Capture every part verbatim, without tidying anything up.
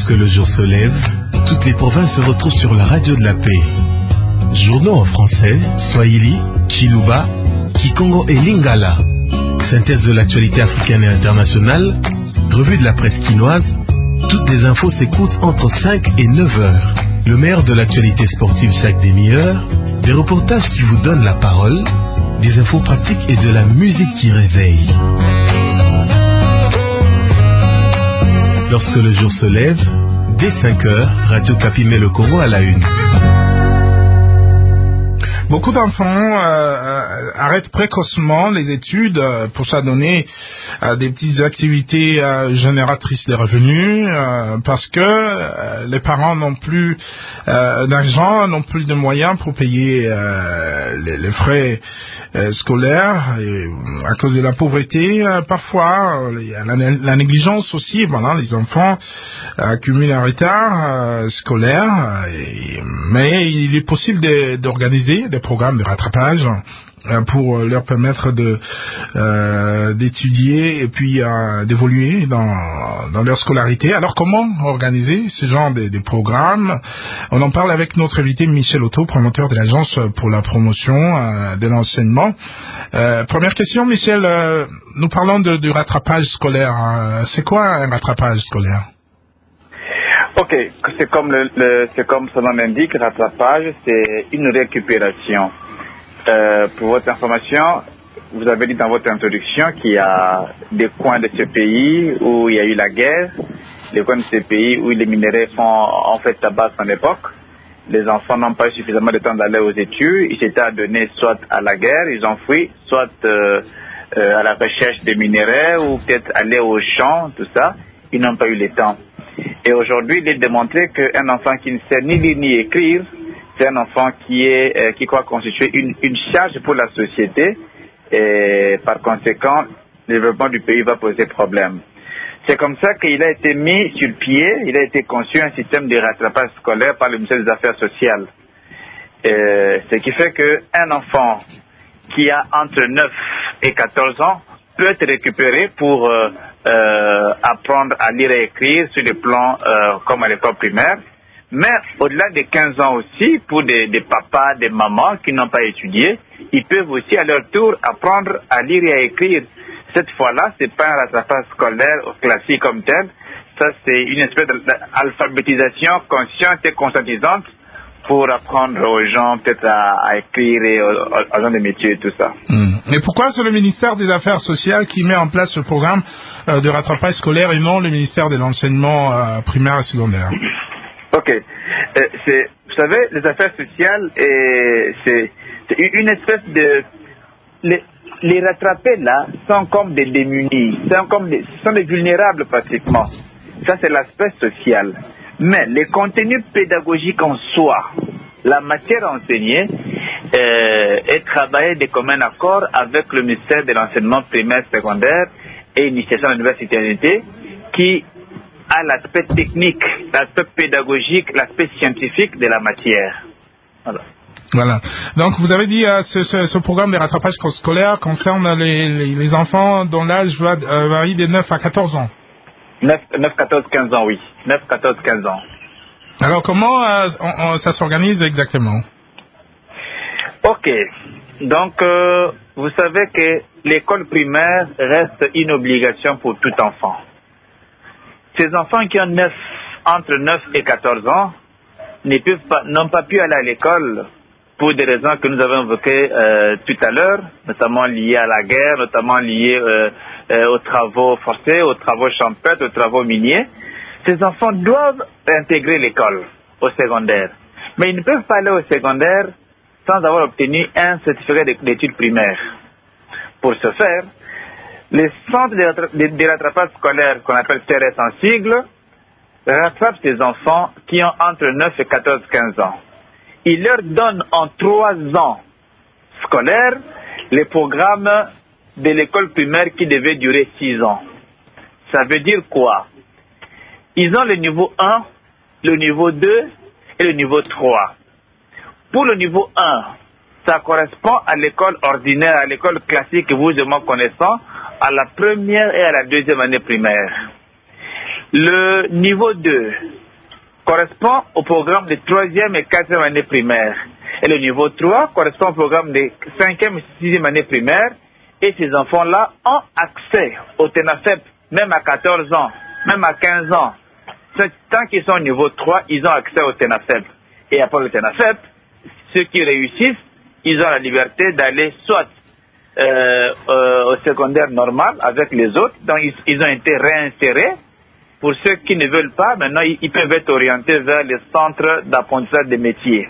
Lorsque le jour se lève, toutes les provinces se retrouvent sur la radio de la paix. Journaux en français, Swahili, Chiluba, Kikongo et Lingala. Synthèse de l'actualité africaine et internationale, revue de la presse quinoise. Toutes les infos s'écoutent entre cinq et neuf heures. Le meilleur de l'actualité sportive chaque demi-heure, des reportages qui vous donnent la parole, des infos pratiques et de la musique qui réveille. Lorsque le jour se lève, dès cinq heures, Radio Kapi met le Congo à la une. Beaucoup d'enfants euh, arrêtent précocement les études euh, pour s'adonner à des petites activités euh, génératrices de revenus euh, parce que euh, les parents n'ont plus euh, d'argent, n'ont plus de moyens pour payer euh, les, les frais euh, scolaires et, à cause de la pauvreté. Euh, parfois, il y a la, la négligence aussi. Voilà, les enfants accumulent un retard euh, scolaire, et, mais il est possible de, d'organiser des programmes de rattrapage euh, pour leur permettre de euh, d'étudier et puis euh, d'évoluer dans dans leur scolarité. Alors comment organiser ce genre de, de programmes? On en parle avec notre invité Michel Otto, promoteur de l'agence pour la promotion euh, de l'enseignement. Euh, première question, Michel, euh, nous parlons de, du rattrapage scolaire. Euh, c'est quoi un rattrapage scolaire? Ok, c'est comme le, le c'est comme son nom l'indique, rattrapage, c'est une récupération. Euh, pour votre information, vous avez dit dans votre introduction qu'il y a des coins de ce pays où il y a eu la guerre, des coins de ce pays où les minéraux sont en fait tabac en époque. Les enfants n'ont pas eu suffisamment de temps d'aller aux études, ils s'étaient adonnés soit à la guerre, ils ont fui, soit euh, euh, à la recherche des minéraux ou peut-être aller au champ, tout ça. Ils n'ont pas eu le temps. Et aujourd'hui, il est démontré qu'un enfant qui ne sait ni lire ni écrire, c'est un enfant qui est euh, qui croit constituer une, une charge pour la société, et par conséquent, le développement du pays va poser problème. C'est comme ça qu'il a été mis sur pied, il a été conçu un système de rattrapage scolaire par le ministère des Affaires sociales. Euh, ce qui fait qu'un enfant qui a entre neuf et quatorze ans peut être récupéré pour euh, euh, apprendre à lire et écrire sur le plan euh, comme à l'école primaire, mais au-delà de quinze ans aussi, pour des, des papas, des mamans qui n'ont pas étudié, ils peuvent aussi à leur tour apprendre à lire et à écrire. Cette fois-là, c'est pas un rattrapage scolaire classique comme tel, ça c'est une espèce d'alphabétisation consciente et conscientisante pour apprendre aux gens peut-être à, à écrire et aux, aux gens des métiers et tout ça. Mmh. Et pourquoi c'est le ministère des Affaires sociales qui met en place ce programme euh, de rattrapage scolaire et non le ministère de l'enseignement euh, primaire et secondaire? Ok. Euh, c'est, vous savez, les affaires sociales, et c'est, c'est une espèce de... Les, les rattrapés là sont comme des démunis, sont comme des, sont des vulnérables pratiquement. Ça c'est l'aspect social. Mais les contenus pédagogiques en soi, la matière enseignée, euh, est travaillée de commun accord avec le ministère de l'enseignement primaire secondaire et l'initiation de l'université qui a l'aspect technique, l'aspect pédagogique, l'aspect scientifique de la matière. Voilà. Voilà. Donc vous avez dit euh, ce, ce, ce programme de rattrapage scolaire concerne les, les, les enfants dont l'âge va, euh, varie de neuf à quatorze ans. neuf, quatorze, quinze ans, oui. neuf, quatorze, quinze ans. Alors comment euh, on, on, ça s'organise exactement? Ok. Donc euh, vous savez que l'école primaire reste une obligation pour tout enfant. Ces enfants qui ont neuf, entre neuf et quatorze ans ne peuvent pas, n'ont pas pu aller à l'école pour des raisons que nous avons évoquées euh, tout à l'heure, notamment liées à la guerre, notamment liées euh, euh, aux travaux forcés, aux travaux champêtres, aux travaux miniers. Ces enfants doivent intégrer l'école au secondaire. Mais ils ne peuvent pas aller au secondaire sans avoir obtenu un certificat d'études primaires. Pour ce faire, les centres de rattrapage scolaire qu'on appelle C R S en sigle rattrapent ces enfants qui ont entre neuf et quatorze, quinze ans. Ils leur donnent en trois ans scolaires les programmes de l'école primaire qui devaient durer six ans. Ça veut dire quoi? Ils ont le niveau un, le niveau deux et le niveau trois. Pour le niveau un, ça correspond à l'école ordinaire, à l'école classique que vous et moi connaissons, à la première et à la deuxième année primaire. Le niveau deux correspond au programme de troisième et quatrième année primaire. Et le niveau trois correspond au programme de cinquième et sixième année primaire. Et ces enfants-là ont accès au TENAFEP, même à quatorze ans, même à quinze ans. Tant qu'ils sont au niveau trois, ils ont accès au TENAFEP. Et après le TENAFEP, ceux qui réussissent, ils ont la liberté d'aller soit euh, euh, au secondaire normal avec les autres, donc ils, ils ont été réinsérés. Pour ceux qui ne veulent pas, maintenant ils, ils peuvent être orientés vers les centres d'apprentissage des métiers.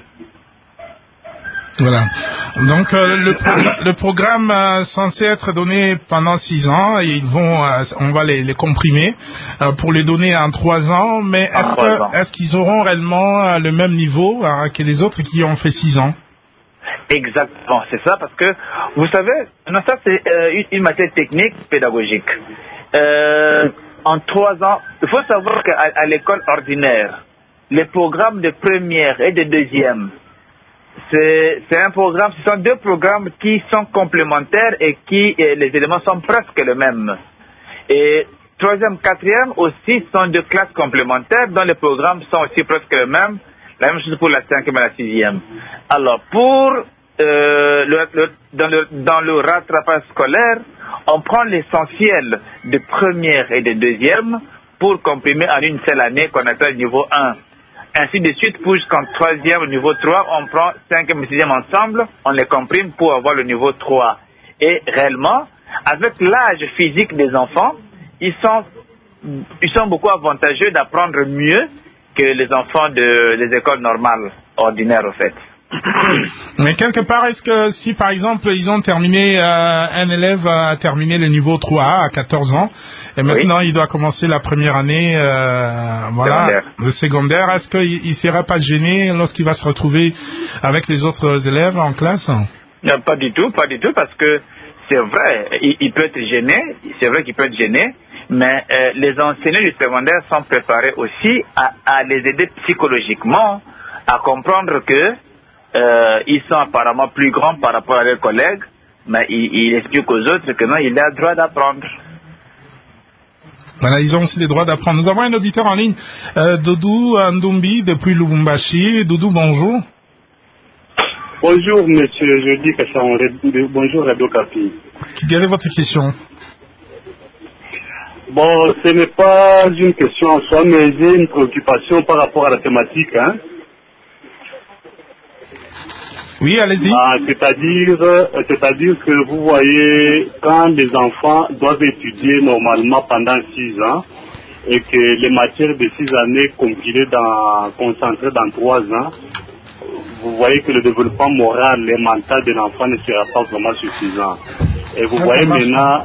Voilà. Donc euh, le, pro- le programme euh, censé être donné pendant six ans, et ils vont, euh, on va les, les comprimer euh, pour les donner en trois ans. Mais est-ce, que, est-ce qu'ils auront réellement euh, le même niveau euh, que les autres qui ont fait six ans? Exactement, c'est ça, parce que vous savez, non, ça c'est euh, une, une matière technique pédagogique. Euh, en trois ans, il faut savoir qu'à à l'école ordinaire, les programmes de première et de deuxième, C'est, c'est un programme, ce sont deux programmes qui sont complémentaires et qui, et les éléments sont presque les mêmes. Et troisième, quatrième aussi sont deux classes complémentaires dont les programmes sont aussi presque les mêmes. La même chose pour la cinquième et la sixième. Alors, pour, euh, le, le, dans, le, dans le rattrapage scolaire, on prend l'essentiel de première et de deuxième pour comprimer en une seule année qu'on appelle niveau un. Ainsi de suite, pour jusqu'en troisième, niveau trois, on prend cinquième et sixième ensemble, on les comprime pour avoir le niveau trois. Et réellement, avec l'âge physique des enfants, ils sont, ils sont beaucoup avantageux d'apprendre mieux que les enfants de, des écoles normales, ordinaires au fait. Mais quelque part, est-ce que si par exemple ils ont terminé, euh, un élève a terminé le niveau trois A à quatorze ans, et maintenant oui. il doit commencer la première année, euh, voilà, secondaire. le secondaire, est-ce qu'il ne serait pas gêné lorsqu'il va se retrouver avec les autres élèves en classe? Non, pas du tout, pas du tout, parce que c'est vrai, il, il peut être gêné, c'est vrai qu'il peut être gêné, mais euh, les enseignants du secondaire sont préparés aussi à, à les aider psychologiquement, à comprendre que Euh, ils sont apparemment plus grands par rapport à leurs collègues, mais ils, ils expliquent aux autres que non, il a le droit d'apprendre. Voilà, ils ont aussi le droit d'apprendre. Nous avons un auditeur en ligne, euh, Doudou Ndoumbi, depuis Lubumbashi. Doudou, bonjour. Bonjour, monsieur. Je dis que c'est un... Bonjour, Radio Capi. Quelle est votre question? Bon, ce n'est pas une question en soi, mais j'ai une préoccupation par rapport à la thématique, hein. Oui, allez-y. Ah, c'est-à-dire, c'est-à-dire que vous voyez, quand les enfants doivent étudier normalement pendant six ans, et que les matières de six années compilées dans, concentrées dans trois ans, vous voyez que le développement moral et mental de l'enfant ne sera pas vraiment suffisant. Et vous voyez maintenant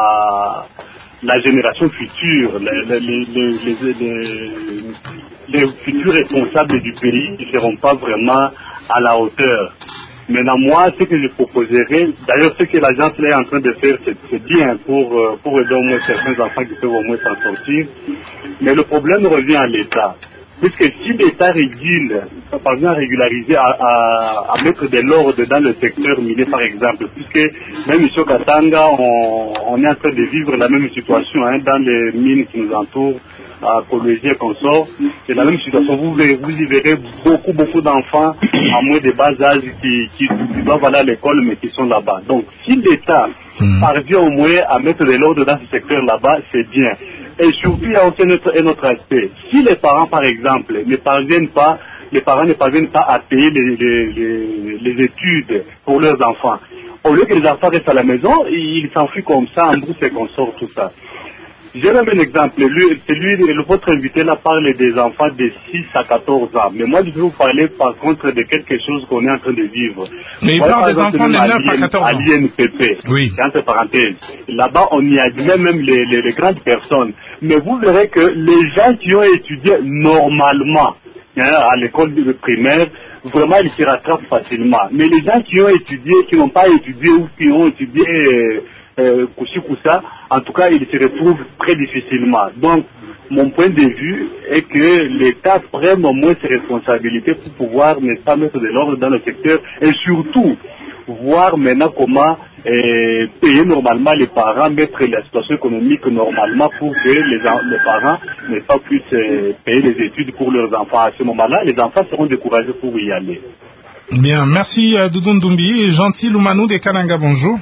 la, la génération future, les, les, les, les, les, les futurs responsables du pays ne seront pas vraiment à la hauteur. Maintenant, moi, ce que je proposerais, d'ailleurs, ce que l'agence là est en train de faire, c'est, c'est bien pour, pour aider au moins certains enfants qui peuvent au moins s'en sortir. Mais le problème revient à l'État. Puisque si l'État régule, parvient à régulariser, à, à, à mettre de l'ordre dans le secteur minier, par exemple, puisque même ici au Katanga, on, on est en train de vivre la même situation hein, dans les mines qui nous entourent, à Cologie et consorts, c'est la même situation. Vous, verrez, vous y verrez beaucoup, beaucoup d'enfants à moins de bas âge qui, qui, qui doivent aller à l'école, mais qui sont là-bas. Donc, si l'État mmh. parvient au moins à mettre de l'ordre dans ce secteur là-bas, c'est bien. Et surtout, il y a aussi un autre, un autre aspect. Si les parents, par exemple, ne parviennent pas, les parents ne parviennent pas à payer les, les, les, les études pour leurs enfants, au lieu que les enfants restent à la maison, ils s'enfuient comme ça, en brousse et consorts, tout ça. J'ai même un exemple. Lui, c'est lui, votre invité là parle des enfants de six à quatorze ans. Mais moi, je vais vous parler par contre de quelque chose qu'on est en train de vivre. Mais il parle des enfants de neuf à quatorze ans. À l'I N P P. Oui. Entre parenthèses. Là-bas, on y admet même les, les, les grandes personnes. Mais vous verrez que les gens qui ont étudié normalement hein, à l'école de primaire, vraiment, ils se rattrapent facilement. Mais les gens qui ont étudié, qui n'ont pas étudié ou qui ont étudié... Euh, Euh, Koussi Koussa, en tout cas, il se retrouve très difficilement. Donc, mon point de vue est que l'État prenne au moins ses responsabilités pour pouvoir ne pas mettre de l'ordre dans le secteur et surtout voir maintenant comment et payer normalement les parents, mettre la situation économique normalement pour que les, les parents ne pas puissent euh, payer les études pour leurs enfants. À ce moment-là, les enfants seront découragés pour y aller. Bien, merci euh, Doudou Ndoumbi. Gentil Loumanou de Kananga, bonjour.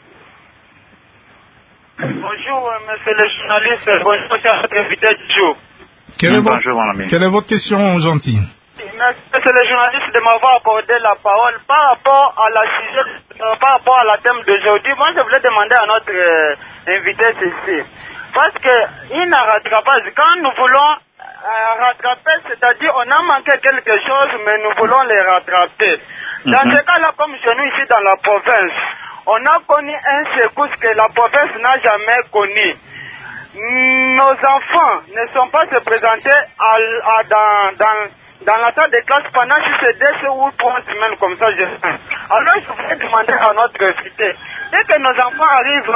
Bonjour, monsieur le journaliste. Bonjour, monsieur invité du jour. Quelle est, Bonjour, votre, mon ami. quelle est votre question, Gentil? Merci, monsieur le journaliste, de m'avoir accordé la parole par rapport à la sujet, euh, par rapport à la thème d'aujourd'hui. Moi, je voulais demander à notre euh, invité ceci. Parce que, il n'a rattrapage. Quand nous voulons euh, rattraper, c'est-à-dire, on a manqué quelque chose, mais nous voulons les rattraper. Dans mm-hmm. ce cas-là, comme chez nous ici dans la province, on a connu un secousse que la province n'a jamais connu. Nos enfants ne sont pas se présenter à, à, dans, dans, dans la salle de classe pendant si c'est deux ou trois semaines comme ça. Je... Alors je voudrais demander à notre invité, dès que nos enfants arrivent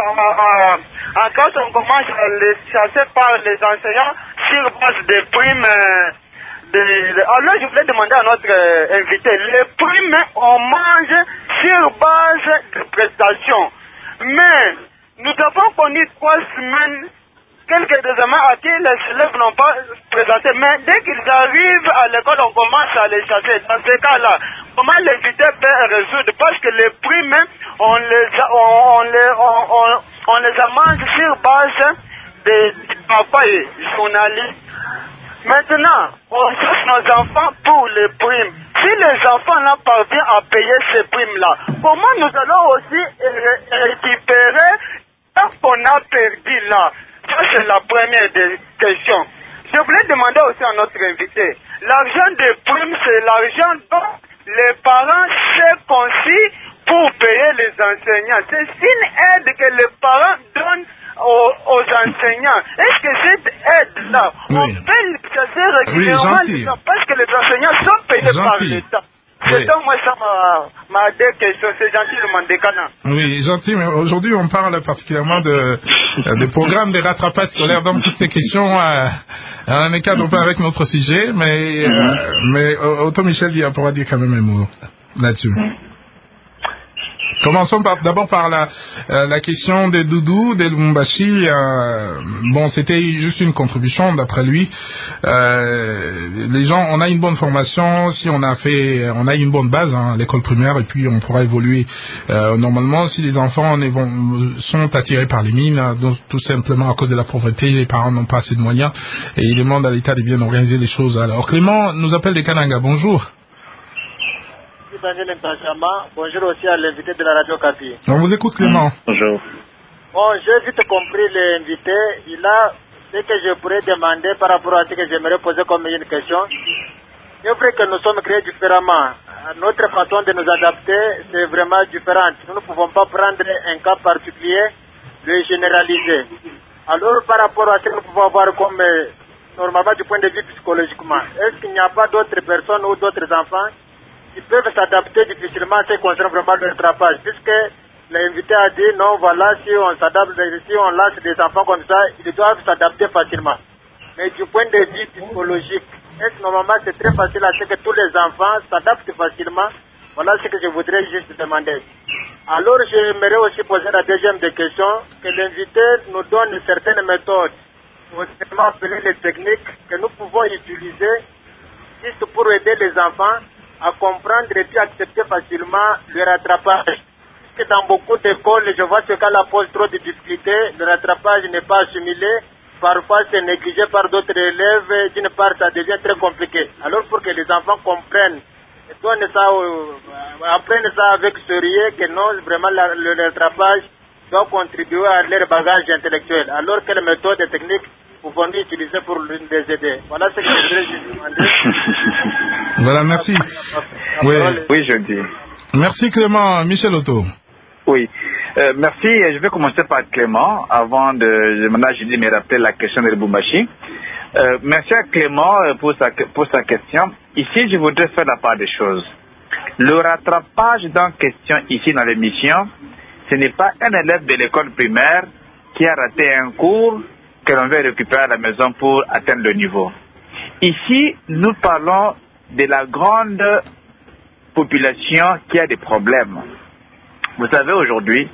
en classe, on commence à les chasser par les enseignants sur base des primes. De, de, alors je voulais demander à notre euh, invité, les primes on mange sur base de prestations. Mais nous avons connu trois semaines quelques examens à qui les élèves n'ont pas présenté. Mais dès qu'ils arrivent à l'école, on commence à les chasser. Dans ce cas-là, comment l'invité peut résoudre? Parce que les primes, on les a, on, on les, on, on, on les a mangé sur base de papa et journalistes. Maintenant, on cherche nos enfants pour les primes. Si les enfants là parviennent à payer ces primes-là, comment nous allons aussi récupérer ce qu'on a perdu là? Ça, c'est la première des questions. Je voulais demander aussi à notre invité, l'argent des primes, c'est l'argent dont les parents se concient pour payer les enseignants. C'est une aide que les parents donnent aux, aux enseignants. Est-ce que cette aide-là, oui. on peut le chasser régulièrement oui, parce que les enseignants sont payés gentil. par l'État? C'est oui. donc moi ça m'a deux questions. C'est gentil le Mandécana. Oui, gentil, mais aujourd'hui on parle particulièrement de, des programmes de rattrapage scolaire. Donc toutes ces questions euh, en un cadre pas avec notre sujet, mais, mm-hmm. euh, mais Otto Michel pourra dire quand même un mot là-dessus. Mm-hmm. Commençons par, d'abord par la, euh, la question de Doudou, de Lubumbashi. Euh, bon, c'était juste une contribution d'après lui. Euh, les gens, on a une bonne formation, si on a fait, on a une bonne base hein, à l'école primaire, et puis on pourra évoluer. Euh, normalement, si les enfants sont attirés par les mines, donc, tout simplement à cause de la pauvreté, les parents n'ont pas assez de moyens, et ils demandent à l'État de bien organiser les choses. Alors, Clément nous appelle de Kananga. Bonjour. Bonjour aussi à l'invité de la radio Kapi. On vous écoute Clément. Bonjour. Bon, j'ai vite compris l'invité. Il a ce que je pourrais demander par rapport à ce que j'aimerais poser comme une question. C'est vrai que nous sommes créés différemment. Notre façon de nous adapter, c'est vraiment différente. Nous ne pouvons pas prendre un cas particulier, le généraliser. Alors, par rapport à ce que nous pouvons voir comme, normalement, du point de vue psychologiquement, est-ce qu'il n'y a pas d'autres personnes ou d'autres enfants ils peuvent s'adapter difficilement à ce qui concerne vraiment le rattrapage, puisque l'invité a dit non, voilà, si on s'adapte, si on lâche des enfants comme ça, ils doivent s'adapter facilement. Mais du point de vue psychologique, est-ce que normalement c'est très facile à ce que tous les enfants s'adaptent facilement? Voilà ce que je voudrais juste demander. Alors j'aimerais aussi poser la deuxième des questions, que l'invité nous donne certaines méthodes, autrement appelées les techniques que nous pouvons utiliser juste pour aider les enfants à comprendre et puis accepter facilement le rattrapage. Parce que dans beaucoup d'écoles, je vois ce cas-là pose trop de difficultés, le rattrapage n'est pas assimilé, parfois c'est négligé par d'autres élèves, d'une part ça devient très compliqué. Alors pour que les enfants comprennent, et donnent ça, euh, apprennent ça avec sérieux, que non, vraiment la, le rattrapage doit contribuer à leur bagage intellectuel. Alors quelle méthode et technique pouvons-nous utiliser pour les aider? Voilà ce que je voudrais juste demander. Voilà, merci. Oui, oui, je dis. Merci Clément. Michel Otto. Oui, euh, merci. Je vais commencer par Clément avant de, maintenant je dis me rappeler la question de Lubumbashi. Euh, merci à Clément pour sa, pour sa question. Ici, je voudrais faire la part des choses. Le rattrapage dans question ici dans l'émission, ce n'est pas un élève de l'école primaire qui a raté un cours que l'on veut récupérer à la maison pour atteindre le niveau. Ici, nous parlons de la grande population qui a des problèmes. Vous savez, aujourd'hui,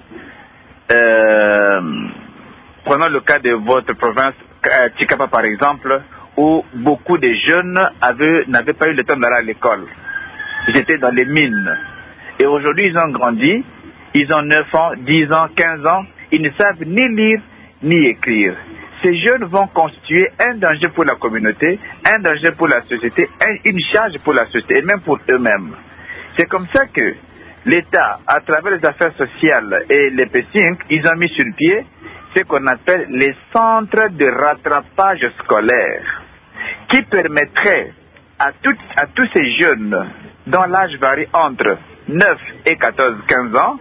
euh, prenons le cas de votre province, Tshikapa par exemple, où beaucoup de jeunes avaient, n'avaient pas eu le temps d'aller à l'école. Ils étaient dans les mines. Et aujourd'hui, ils ont grandi, ils ont neuf ans, dix ans, quinze ans, ils ne savent ni lire ni écrire. Ces jeunes vont constituer un danger pour la communauté, un danger pour la société, un, une charge pour la société et même pour eux-mêmes. C'est comme ça que l'État, à travers les affaires sociales et les P cinq, ils ont mis sur pied ce qu'on appelle les centres de rattrapage scolaire, qui permettraient à, tout, à tous ces jeunes dont l'âge varie entre neuf et quatorze à quinze ans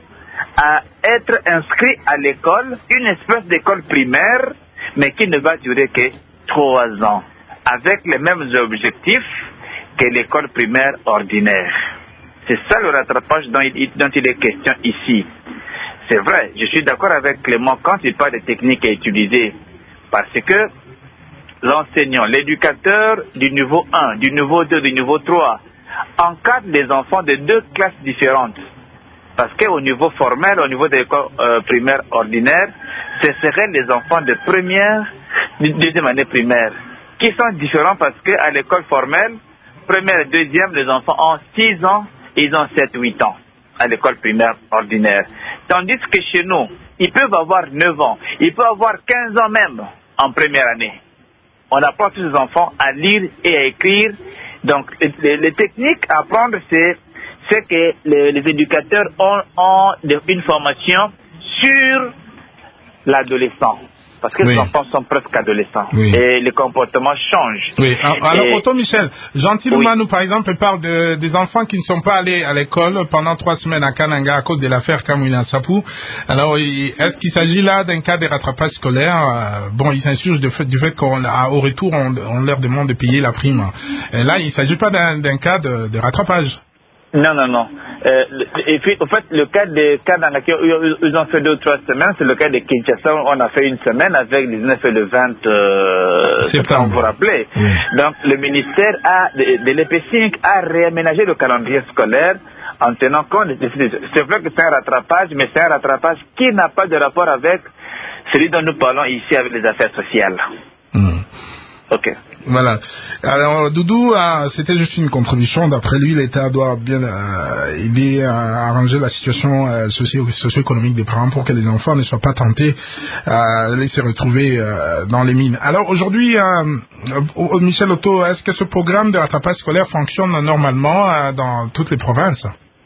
à être inscrits à l'école, une espèce d'école primaire, mais qui ne va durer que trois ans, avec les mêmes objectifs que l'école primaire ordinaire. C'est ça le rattrapage dont il, dont il est question ici. C'est vrai, je suis d'accord avec Clément quand il parle de techniques à utiliser, parce que l'enseignant, l'éducateur du niveau un, du niveau deux, du niveau trois, encadre les enfants de deux classes différentes. Parce qu'au niveau formel, au niveau de l'école euh, primaire ordinaire, ce seraient les enfants de première, de deuxième année primaire, qui sont différents parce qu'à l'école formelle, première et deuxième, les enfants ont six ans, ils ont sept à huit ans à l'école primaire ordinaire. Tandis que chez nous, ils peuvent avoir neuf ans, ils peuvent avoir quinze ans même en première année. On apprend tous les enfants à lire et à écrire. Donc, les, les techniques à apprendre, c'est, c'est que les, les éducateurs ont, ont une formation sur l'adolescent. Parce que oui. Les enfants sont presque adolescents. Oui. Et les comportements changent. Oui. Alors, et... Otto Michel, Gentil oui. nous, par exemple, parle de, des enfants qui ne sont pas allés à l'école pendant trois semaines à Kananga à cause de l'affaire Kamwina Sapou. Alors, est-ce qu'il s'agit là d'un cas de rattrapage scolaire? Bon, ils s'insurgent du fait, du fait qu'au retour, on, on leur demande de payer la prime. Et là, il ne s'agit pas d'un, d'un cas de, de rattrapage. Non, non, non. Euh, et puis, en fait, le cas de Kananga, ils ont fait deux ou trois semaines, c'est le cas de Kinshasa, on a fait une semaine avec le dix-neuf et le vingt euh, septembre, vous vous rappelez. Oui. Donc, le ministère a, de, de l'E P cinq a réaménagé le calendrier scolaire en tenant compte de ces... C'est vrai que c'est un rattrapage, mais c'est un rattrapage qui n'a pas de rapport avec celui dont nous parlons ici avec les affaires sociales. Mmh. Ok. Voilà. Alors, Doudou, euh, c'était juste une contribution. D'après lui, l'État doit bien euh, aider à arranger la situation euh, socio- socio-économique des parents pour que les enfants ne soient pas tentés euh, de se retrouver euh, dans les mines. Alors, aujourd'hui, euh, euh, Michel Otto, est-ce que ce programme de rattrapage scolaire fonctionne normalement euh, dans toutes les provinces?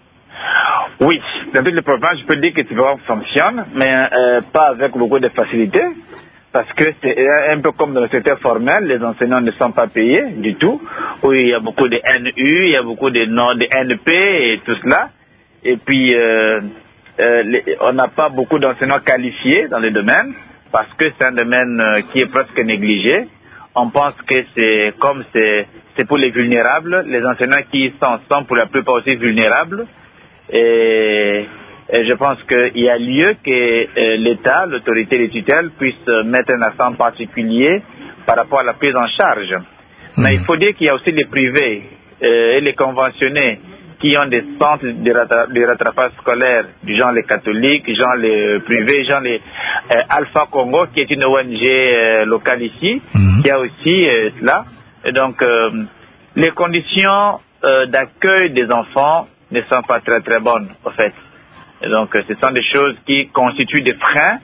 Oui, dans toutes les provinces, je peux dire que ce programme fonctionne, mais euh, pas avec beaucoup de facilité. Parce que c'est un peu comme dans le secteur formel, les enseignants ne sont pas payés du tout, où il y a beaucoup de N U, il y a beaucoup de, non, de N P et tout cela. Et puis, euh, euh, les, on n'a pas beaucoup d'enseignants qualifiés dans le domaine, parce que c'est un domaine euh, qui est presque négligé. On pense que c'est comme c'est, c'est pour les vulnérables, les enseignants qui y sont sont pour la plupart aussi vulnérables. Et... Et je pense qu'il y a lieu que euh, l'État, l'autorité des tutelles, puisse euh, mettre un accent particulier par rapport à la prise en charge. Mmh. Mais il faut dire qu'il y a aussi les privés euh, et les conventionnés qui ont des centres de, rattra- de rattrapage scolaire, du genre les catholiques, genre les privés, genre les euh, Alpha Congo, qui est une O N G euh, locale ici, mmh. qui a aussi euh, cela. Et donc, euh, les conditions euh, d'accueil des enfants ne sont pas très très bonnes, en fait. Et donc, ce sont des choses qui constituent des freins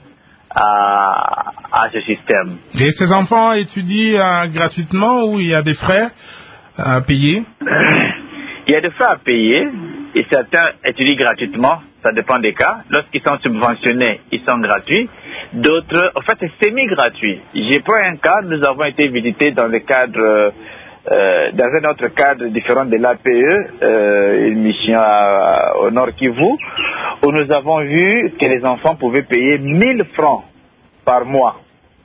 à, à ce système. Et ces enfants étudient euh, gratuitement ou il y a des frais à payer? Il y a des frais à payer et certains étudient gratuitement, ça dépend des cas. Lorsqu'ils sont subventionnés, ils sont gratuits. D'autres, en fait, c'est semi-gratuit. J'ai pris un cas, nous avons été visités dans le cadre... Euh, dans un autre cadre différent de l'A P E, euh, une mission à, au Nord Kivu, où nous avons vu que les enfants pouvaient payer mille francs par mois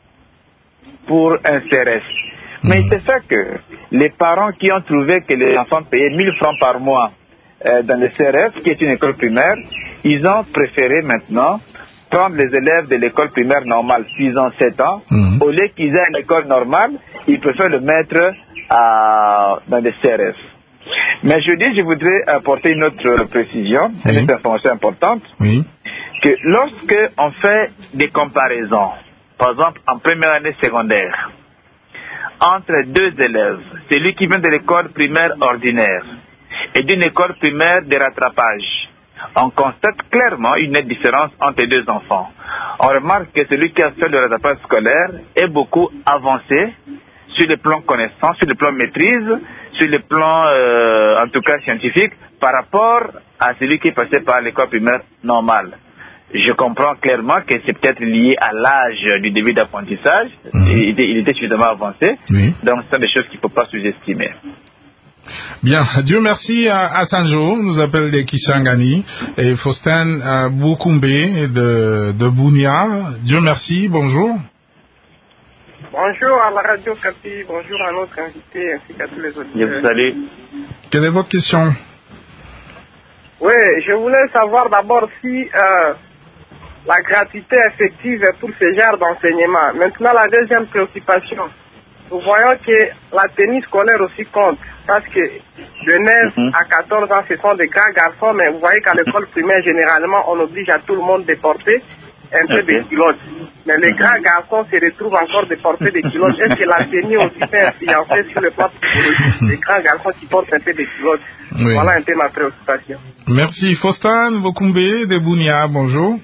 pour un C R S. Mais c'est ça que les parents qui ont trouvé que les enfants payaient mille francs par mois euh, dans le C R S, qui est une école primaire, ils ont préféré maintenant prendre les élèves de l'école primaire normale, six ans, sept ans, mmh. Au lieu qu'ils aient une école normale, ils préfèrent le mettre à, dans des C R S. Mais je dis, je voudrais apporter une autre précision, oui. Une autre information importante. Oui. que lorsque on fait des comparaisons, par exemple en première année secondaire, entre deux élèves, celui qui vient de l'école primaire ordinaire et d'une école primaire de rattrapage, on constate clairement une nette différence entre les deux enfants. On remarque que celui qui a fait le rattrapage scolaire est beaucoup avancé sur le plan connaissance, sur le plan maîtrise, sur le plan, euh, en tout cas scientifique, par rapport à celui qui est passé par l'école primaire normale. Je comprends clairement que c'est peut-être lié à l'âge du début d'apprentissage. Mmh. Il, était, il était suffisamment avancé. Oui. Donc, ce sont des choses qu'il ne faut pas sous-estimer. Bien, Dieu merci à, à Sanjo, nous appelle de Kisangani, et Faustin euh, Boukoumbe de, de Bounia. Dieu merci, bonjour. Bonjour à la radio Capi, bonjour à notre invité ainsi qu'à tous les auditeurs. Je vous salue. Quelle est votre question? Oui, je voulais savoir d'abord si euh, la gratuité effective est pour ce genre d'enseignement. Maintenant, la deuxième préoccupation, nous voyons que la tenue scolaire aussi compte, parce que de neuf mm-hmm. à quatorze ans, ce sont des grands garçons, mais vous voyez qu'à l'école primaire, généralement, on oblige à tout le monde de porter un peu okay. de culottes. Mais les grands garçons se retrouvent encore de porter des culottes. Est-ce que la tenue aussi peut influencer sur le plan psychologique des grands garçons qui portent un peu de culottes? Oui. Voilà un peu ma préoccupation. Merci. Faustin Bokumbe de Bounia, bonjour.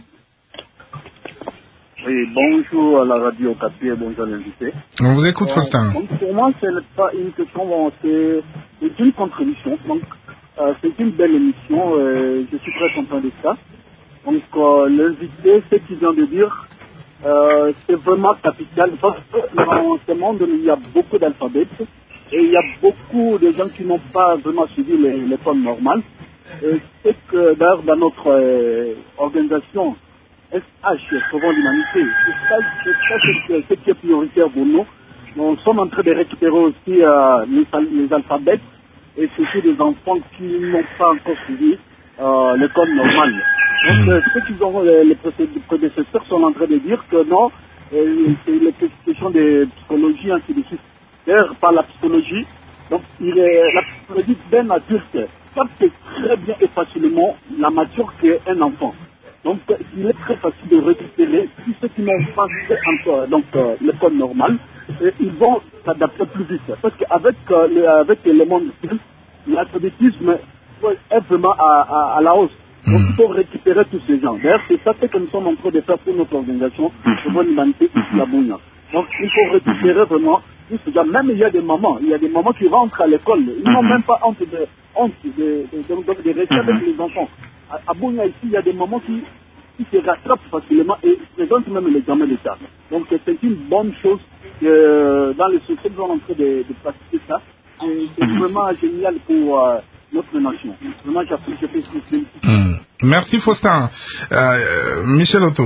Oui, bonjour à la radio Capi et bonjour à l'invité. On vous écoute, euh, Faustin. Donc pour moi, ce n'est pas une question, bon, c'est, c'est une contribution. Donc, euh, c'est une belle émission. Euh, je suis très content de ça. Donc, euh, l'invité, ce qu'il vient de dire, euh, c'est vraiment capital. Parce que dans ce monde, il y a beaucoup d'alphabets et il y a beaucoup de gens qui n'ont pas vraiment suivi l'école normale. Et c'est que d'ailleurs, dans notre euh, organisation, S H, Sauvons l'Humanité, c'est ça, c'est ça ce qui est prioritaire pour nous. Nous sommes en train de récupérer aussi euh, les, les alphabets et surtout des enfants qui n'ont pas encore suivi euh, l'école normale. Donc, euh, ceux qui ont, euh, les prédécesseurs sont en train de dire que non, euh, c'est les questions de psychologie, ainsi de suite. D'ailleurs, par la psychologie, donc il est, la psychologie d'un adulte capte très bien et facilement la mature qu'un enfant. Donc, il est très facile de récupérer tous ceux qui n'ont pas fait encore donc, euh, l'école normale, et ils vont s'adapter plus vite. Parce qu'avec euh, le, avec le monde l'alphabétisme est vraiment à, à, à la hausse. Donc, il faut récupérer tous ces gens. D'ailleurs, c'est ça que nous sommes en train de faire pour notre organisation, pour l'humanité ici à Bounia. Donc, il faut récupérer vraiment tous ces gens. Même il y a des mamans, il y a des mamans qui rentrent à l'école. Ils n'ont même pas honte de, honte de, de, de, de, de rester avec les enfants. À, à Bounia, ici, il y a des mamans qui, qui se rattrapent facilement et présentent même l'examen d'État. Donc, c'est une bonne chose que dans les sociétés, nous sommes en train de, de pratiquer ça. Et c'est vraiment génial pour euh, notre nation. Vraiment, j'apprécie ce mmh. Merci Faustin. Euh, Michel Otto.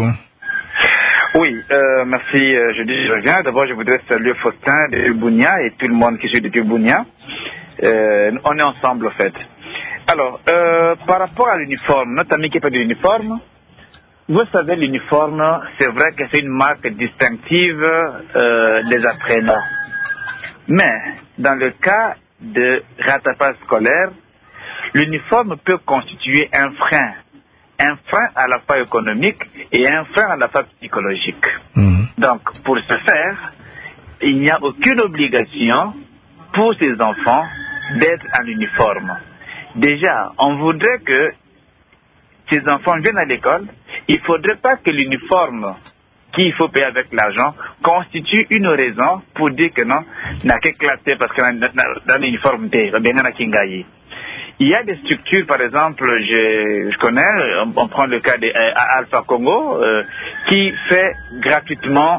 Oui, euh, merci. Euh, je dis, je reviens. D'abord, je voudrais saluer Faustin de Bounia et tout le monde qui suit de Bounia. Euh, on est ensemble, en fait. Alors, euh, par rapport à l'uniforme, notre ami qui parle de l'uniforme, vous savez, l'uniforme, c'est vrai que c'est une marque distinctive euh, des apprenants. Mais, dans le cas de rattrapage scolaire, l'uniforme peut constituer un frein. Un frein à la fois économique et un frein à la fois psychologique. Mmh. Donc, pour ce faire, il n'y a aucune obligation pour ces enfants d'être en uniforme. Déjà, on voudrait que ces enfants viennent à l'école, il ne faudrait pas que l'uniforme qu'il faut payer avec l'argent constitue une raison pour dire que non, n'a qu'à classer parce que dans l'uniforme D, bien à Kingayi. Il y a des structures, par exemple, je, je connais, on, on prend le cas de euh, Alpha Congo, euh, qui fait gratuitement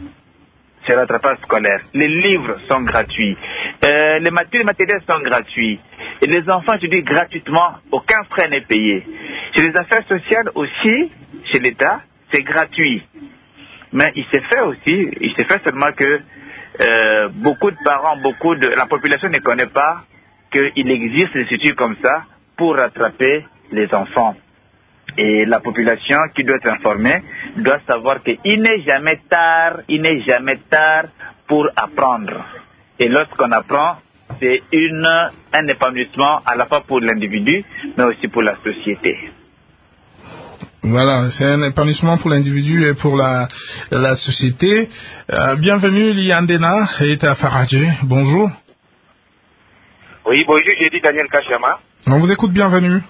ce rattrapage scolaire. Les livres sont gratuits, euh, les matériels matériels sont gratuits, et les enfants étudient gratuitement, aucun frais n'est payé. Chez les affaires sociales aussi, chez l'État, c'est gratuit. Mais il s'est fait aussi, il s'est fait seulement que euh, beaucoup de parents, beaucoup de la population ne connaît pas qu'il existe des structures comme ça pour rattraper les enfants. Et la population qui doit être informée doit savoir qu'il n'est jamais tard, il n'est jamais tard pour apprendre. Et lorsqu'on apprend, c'est une, un épanouissement à la fois pour l'individu, mais aussi pour la société. Voilà, c'est un épanouissement pour l'individu et pour la, la société. Euh, bienvenue, Liandena et Tafaradje. Bonjour. Oui, bonjour, j'ai dit Daniel Kachama. On vous écoute, bienvenue.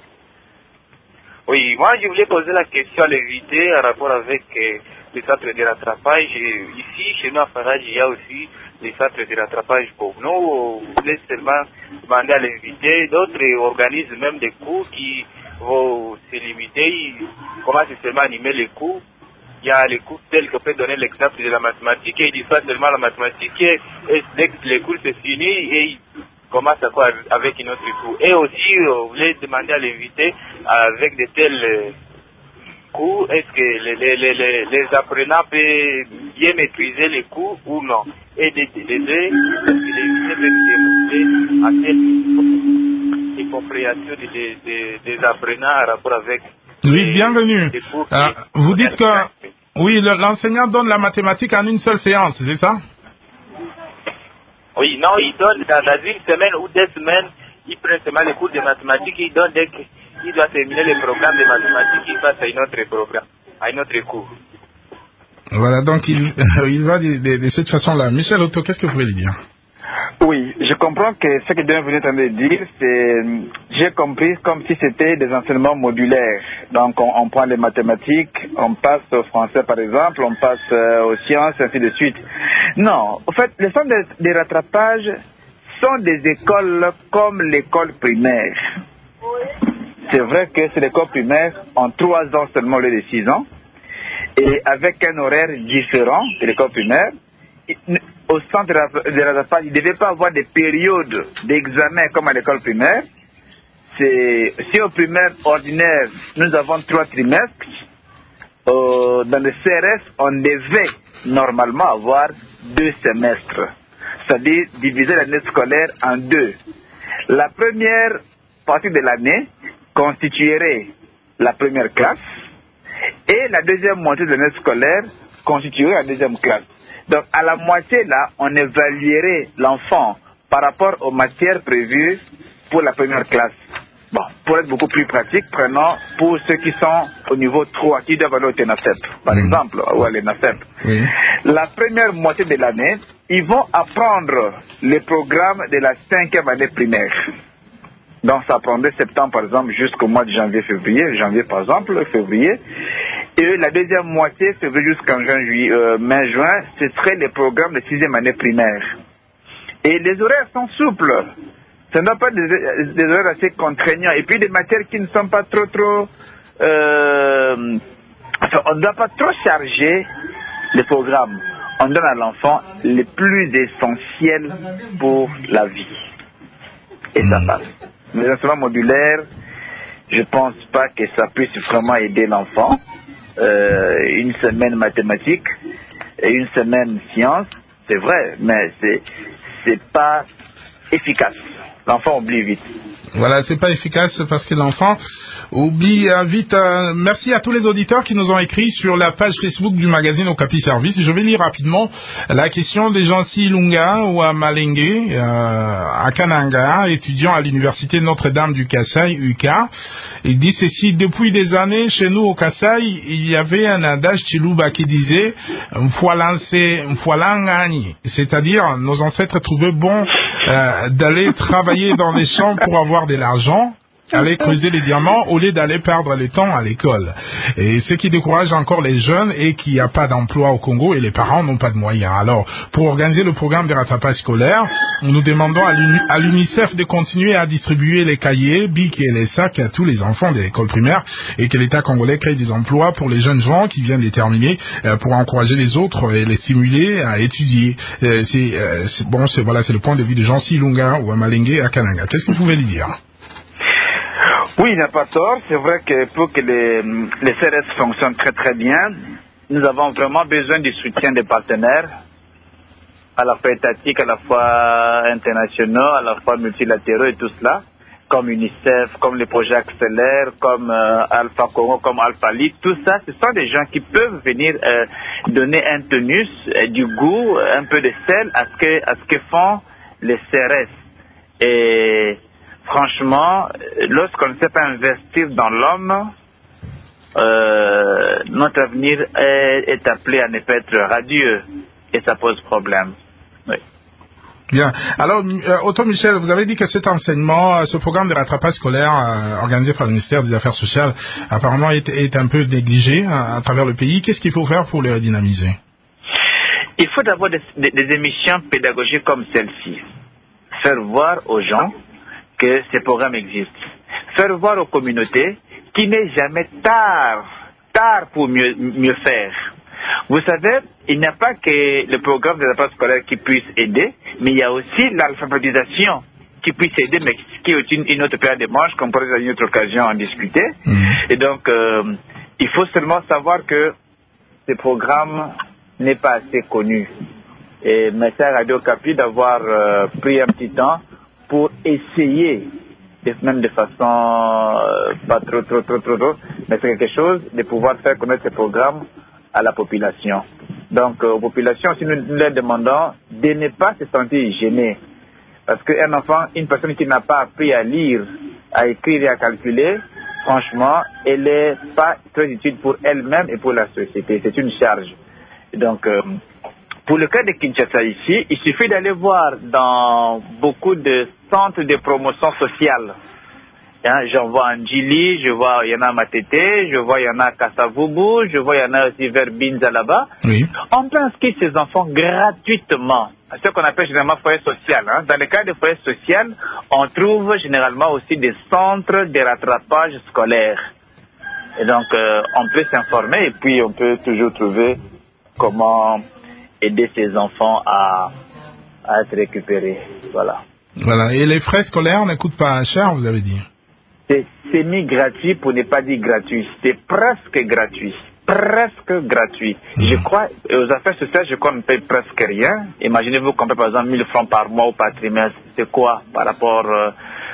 Oui, moi je voulais poser la question à l'invité en rapport avec euh, les centres de rattrapage. Ici, chez nous à Faradje, il y a aussi les centres de rattrapage pour nous. On voulait seulement demander à l'invité, d'autres organisent même des cours qui vont se limiter. Ils commencent seulement à animer les cours. Il y a les cours tels qu'on peut donner l'exemple de la mathématique et ils disent pas seulement la mathématique et, et dès que les cours c'est fini et ils commencent à quoi avec une autre cours. Et aussi, on voulait demander à l'invité avec de tels euh, cours, est-ce que les, les, les, les, les apprenants peuvent bien maîtriser les cours ou non. Et de deux, l'invité peut démontrer à quelle les compréhensions des, des, des apprenants en rapport avec oui, bienvenue. Euh, vous dites que oui, l'enseignant donne la mathématique en une seule séance, c'est ça? Oui, non, il donne dans, dans une semaine ou deux semaines, il prend seulement les cours de mathématiques, il donne dès qu'il doit terminer le programme de mathématiques, il passe à un autre programme, à un autre cours. Voilà, donc il, il va de, de, de cette façon-là. Michel Otto, qu'est-ce que vous pouvez lui dire? Oui, je comprends que ce que Daniel venait de dire, c'est, j'ai compris comme si c'était des enseignements modulaires. Donc on, on prend les mathématiques, on passe au français par exemple, on passe euh, aux sciences, ainsi de suite. Non, en fait, les centres de, de rattrapage sont des écoles comme l'école primaire. C'est vrai que c'est l'école primaire en trois ans seulement au lieu de six ans, et avec un horaire différent de l'école primaire. Au centre de rattrapage, il ne devait pas avoir des périodes d'examen comme à l'école primaire. C'est, si au primaire ordinaire, nous avons trois trimestres, euh, dans le C R S, on devait normalement avoir deux semestres. C'est-à-dire diviser l'année scolaire en deux. La première partie de l'année constituerait la première classe et la deuxième moitié de l'année scolaire constituerait la deuxième classe. Donc, à la moitié, là, on évaluerait l'enfant par rapport aux matières prévues pour la première classe. Bon, pour être beaucoup plus pratique, prenons pour ceux qui sont au niveau trois, qui doivent aller au TENACEP, par mmh. exemple, ou à l'ENACEP. Oui. La première moitié de l'année, ils vont apprendre les programmes de la cinquième année primaire. Donc, ça prendrait septembre, par exemple, jusqu'au mois de janvier-février, janvier, par exemple, février. Et la deuxième moitié, février jusqu'en juin, juillet, euh, mai, juin, ce serait les programmes de sixième année primaire. Et les horaires sont souples. Ce ne sont pas des, des horaires assez contraignants. Et puis des matières qui ne sont pas trop, trop... Euh, enfin, on ne doit pas trop charger les programmes. On donne à l'enfant les plus essentiels pour la vie. Et ça passe. Les instruments modulaires, je ne pense pas que ça puisse vraiment aider l'enfant. Euh, une semaine mathématiques et une semaine sciences, c'est vrai, mais c'est c'est pas efficace. L'enfant oublie vite. Voilà, c'est pas efficace parce que l'enfant oublie vite. Euh, merci à tous les auditeurs qui nous ont écrit sur la page Facebook du magazine Okapi Service. Je vais lire rapidement la question des gens si Lunga ou à Malengue, euh, à Kananga, étudiant à l'université Notre-Dame du Kasaï, U K. Il dit ceci: depuis des années, chez nous au Kasaï, il y avait un adage Chiluba qui disait Mfwalangani, c'est-à-dire nos ancêtres trouvaient bon euh, d'aller travailler dans les champs pour avoir de l'argent, aller creuser les diamants au lieu d'aller perdre le temps à l'école. Et ce qui décourage encore les jeunes est qu'il n'y a pas d'emploi au Congo et les parents n'ont pas de moyens. Alors, pour organiser le programme de rattrapage scolaire, nous demandons à l'UNICEF de continuer à distribuer les cahiers, bics et les sacs à tous les enfants de l'école primaire et que l'État congolais crée des emplois pour les jeunes gens qui viennent de terminer pour encourager les autres et les stimuler à étudier. C'est bon, c'est voilà, c'est le point de vue de Jean Silunga ou à Malengue à Kananga. Qu'est-ce que vous pouvez lui dire? Oui, il n'a pas tort. C'est vrai que pour que les, les C R S fonctionnent très très bien, nous avons vraiment besoin du soutien des partenaires, à la fois étatiques, à la fois internationaux, à la fois multilatéraux et tout cela, comme UNICEF, comme les projets Accélère, comme euh, Alpha Congo, comme Alpha League. Tout ça, ce sont des gens qui peuvent venir euh, donner un tonus, euh, du goût, un peu de sel à ce que, à ce que font les C R S. Et franchement, lorsqu'on ne sait pas investir dans l'homme, euh, notre avenir est, est appelé à ne pas être radieux et ça pose problème. Oui. Bien. Alors, euh, Otto Michel, vous avez dit que cet enseignement, euh, ce programme de rattrapage scolaire euh, organisé par le ministère des Affaires sociales, apparemment est, est un peu négligé à, à travers le pays. Qu'est-ce qu'il faut faire pour le redynamiser? Il faut d'abord des, des, des émissions pédagogiques comme celle-ci. Faire voir aux gens que ces programmes existent. Faire voir aux communautés qu'il n'est jamais tard, tard pour mieux, mieux faire. Vous savez, il n'y a pas que le programme de rattrapage scolaire qui puisse aider, mais il y a aussi l'alphabétisation qui puisse aider, mais qui est une, une autre paire de manches, qu'on pourrait à une autre occasion en discuter. Mmh. Et donc, euh, il faut seulement savoir que ce programme n'est pas assez connu. Et merci à Radio Capi d'avoir euh, pris un petit temps pour essayer, même de façon euh, pas trop, trop, trop, trop, trop, mais c'est quelque chose de pouvoir faire connaître ce programme à la population. Donc, euh, aux populations, si nous, nous leur demandons de ne pas se sentir gênés. Parce qu'un enfant, une personne qui n'a pas appris à lire, à écrire et à calculer, franchement, elle n'est pas très utile pour elle-même et pour la société. C'est une charge. Et donc, euh, pour le cas de Kinshasa ici, il suffit d'aller voir dans beaucoup de centres de promotion sociale. Hein, j'en vois en Djili, je vois, il y en a à Matete, je vois, il y en a à Kassavubu, je vois, il y en a aussi vers Binza là-bas. Oui. On peut inscrire ces enfants gratuitement. Ce qu'on appelle généralement foyer social. Hein. Dans le cas de foyer social, on trouve généralement aussi des centres de rattrapage scolaire. Et donc, euh, on peut s'informer et puis on peut toujours trouver comment aider ces enfants à, à être récupérés. Voilà. Voilà. Et les frais scolaires ne coûtent pas cher, vous avez dit? C'est semi-gratuit pour ne pas dire gratuit. C'est presque gratuit. Presque gratuit. Mmh. Je crois, aux affaires sociales, je crois qu'on ne paye presque rien. Imaginez-vous qu'on paye par exemple mille francs par mois ou par trimestre. C'est quoi par rapport euh,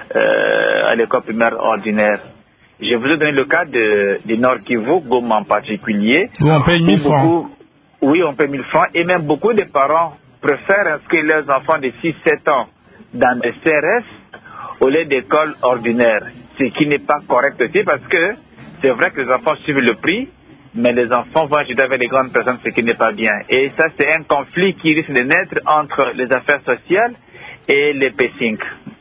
euh, à l'école primaire ordinaire? Je vous ai donné le cas de, de Nord Kivu, Goma en particulier. Où on paye mille francs. Oui, on paye mille francs. Et même beaucoup de parents préfèrent inscrire leurs enfants de six sept ans dans des C R S au lieu d'école ordinaire. Ce qui n'est pas correct aussi parce que c'est vrai que les enfants suivent le prix, mais les enfants vont acheter avec les grandes personnes, ce qui n'est pas bien. Et ça, c'est un conflit qui risque de naître entre les affaires sociales et les P cinq.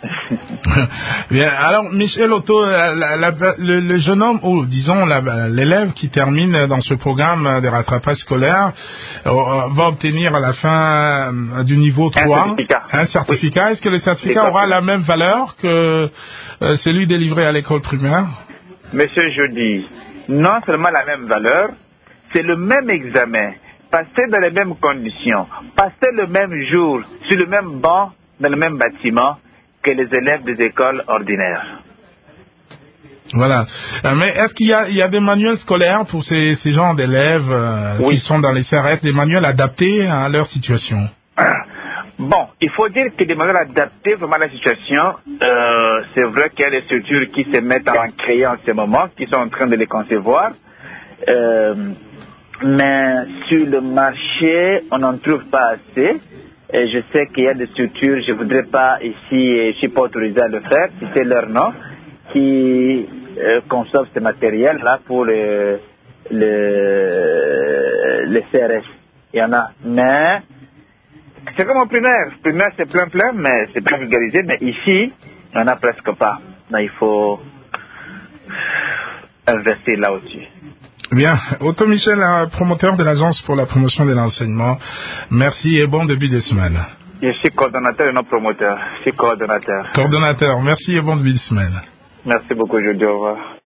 Bien, alors Michel Otto, la, la, la, le, le jeune homme, ou disons l'élève qui termine dans ce programme de rattrapage scolaire euh, va obtenir à la fin euh, du niveau trois un certificat. Un certificat. Oui. Est-ce que le certificat aura la même valeur que euh, celui délivré à l'école primaire? Monsieur Jody, non seulement la même valeur, c'est le même examen, passé dans les mêmes conditions, passé le même jour, sur le même banc, dans le même bâtiment que les élèves des écoles ordinaires. Voilà. Euh, mais est-ce qu'il y a, il y a des manuels scolaires pour ces, ces genres d'élèves euh, oui. qui sont dans les C R S, des manuels adaptés à leur situation? Bon, il faut dire que des manuels adaptés vraiment à la situation, euh, c'est vrai qu'il y a des structures qui se mettent à en créer en ce moment, qui sont en train de les concevoir. Euh, mais sur le marché, on n'en trouve pas assez. Et je sais qu'il y a des structures, je ne voudrais pas ici, je ne suis pas autorisé à le faire, citer leur nom, qui euh, conçoivent ce matériel-là pour le, le, les C R S. Il y en a. Mais c'est comme au primaire. Primaire, c'est plein plein, mais c'est plus vulgarisé. Mais ici, il n'y en a presque pas. Mais il faut investir là aussi. Bien. Otto Michel, promoteur de l'Agence pour la promotion de l'enseignement. Merci et bon début de semaine. Je suis coordonnateur et non promoteur. Je suis coordonnateur. Coordonnateur. Merci et bon début de semaine. Merci beaucoup, Jody. Au revoir.